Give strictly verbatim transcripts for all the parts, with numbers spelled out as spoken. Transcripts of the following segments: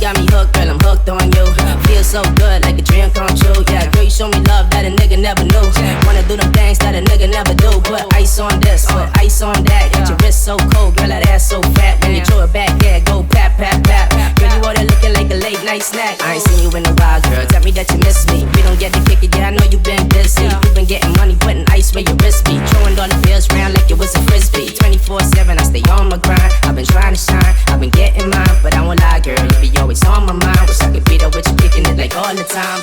got me hooked, girl, I'm hooked on you. Feel so good, like a dream come true. Yeah, girl, you show me love that a nigga never knew. Wanna do them things that a nigga never do. Put ice on this, put ice on that. Get your wrist so cold, girl, that ass so fat. When you throw it back, yeah, go pat, pat, pat. Girl, you order looking like a late night snack. I ain't seen you in a while, girl, tell me that you miss me. We don't get to kick it, yeah, I know you been busy. You been getting money, putting ice where your wrist be. Throwing all the bills round like it was a frisbee. twenty-four seven, I stay on my grind. I've been trying to shine, I've been getting mine. But I won't lie, girl, you be always on my mind. Wish I could be there with you, kicking it like all the time.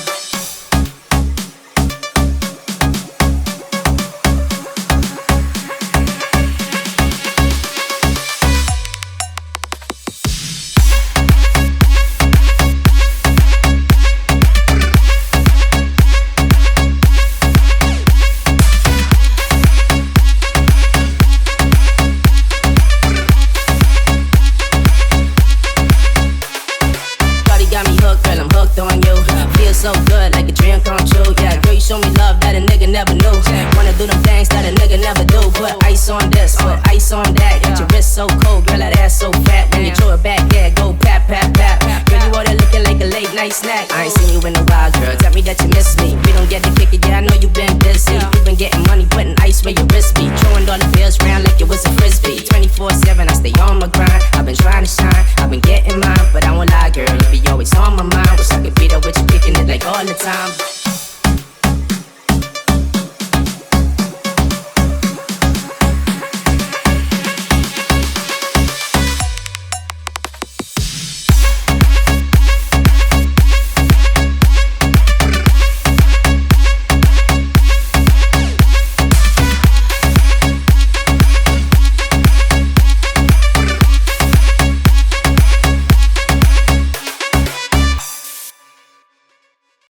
On you, feel so good, like a dream come true. Yeah, girl, you show me love that a nigga never knew. Wanna do them things that a nigga never do. Put ice on this, put ice on that. Get your wrist so cold, girl, that ass so fat. When you throw it back, yeah, go pat, pat, pat. Girl, you order looking like a late night snack. I ain't seen you in a while, girl, tell me that you miss me. We don't get to kick it, yeah, I know you been busy. You been getting money, putting ice where your wrist be. Throwing all the bills round like it was a frisbee. twenty-four seven, I stay on my grind. I've been trying to shine, I've been getting mine. But I won't lie, girl, you be always on my mind. Wish I could be there with you, kicking it like all the time.